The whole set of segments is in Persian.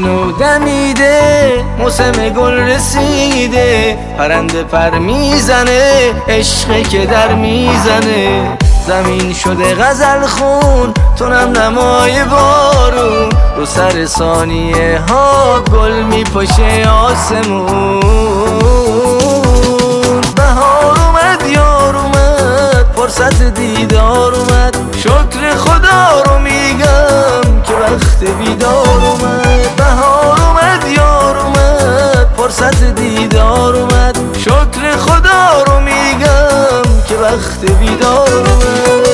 نو دمیده، موسم گل رسیده، پرنده پر میزنه، عشقی که در میزنه. زمین شده غزل خون، تو نم نمای بارون، رو سر ثانیه ها گل میپاشه آسمون. بهار اومد یار اومد، فرصت دیدار اومد، شکر خدا رو میگم که وقت بیدار اومد. بهار اومد یار اومد، فرصت دیدار اومد، شکر خدا رو میگم که وقت بیدار اومد.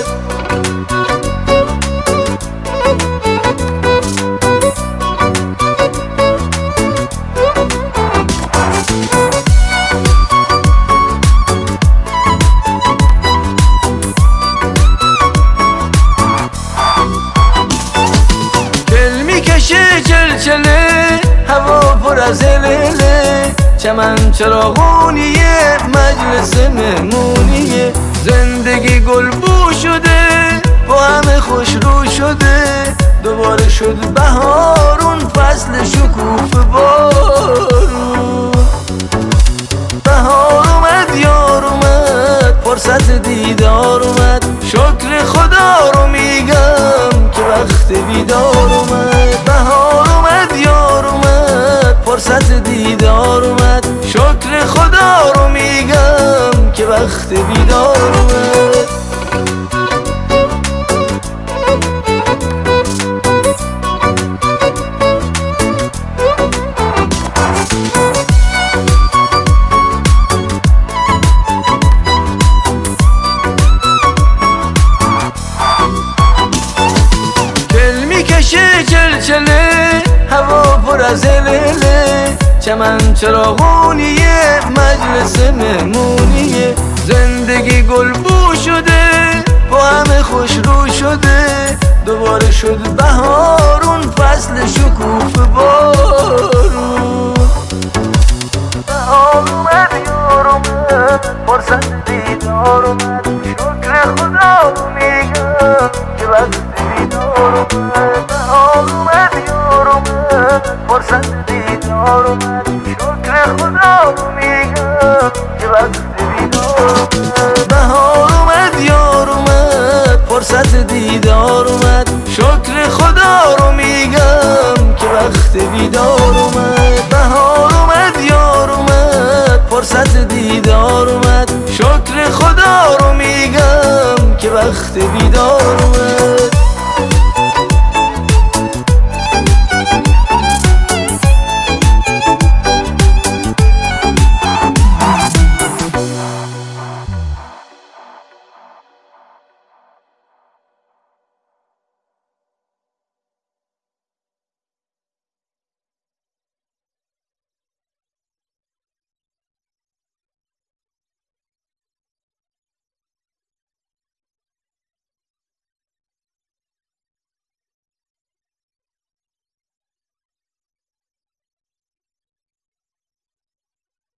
چلچله هوا پر از هلهله، چمن چراغونیه، مجلس مهمونیه. زندگی گلبو شده، با همه خوش رو شده، دوباره شد بهارون، فصل شکوفه بارون. بهار اومد یار اومد، فرصت دیدار اومد، شکر خدا رو میگم که وقت بیدار اومد. بهار اومد یار اومد، فرصت دیدار اومد، شکر خدا رو میگم که وقت بیدار اومد. چلچله هوا پر از هلهله، چمن چراغونیه، مجلس مهمونیه. زندگی گلبو شده، با همه خوش رو شده، دوباره شد بهارون، فصل شکوفه بارون. بهار اومد یار اومد، فرصت دیدار اومد، شکر خدا رو میگم که وقت بیدار اومد. بهار اومد یار اومد، فرصت دیدار اومد، شکر خدا رو میگم که وقت بیدار اومد. بهار اومد یار اومد، فرصت دیدار اومد، شکر خدا رو میگم که وقت بیدار اومد. بهار اومد یار اومد، فرصت دیدار اومد، شکر خدا رو میگم که وقت بیدار اومد.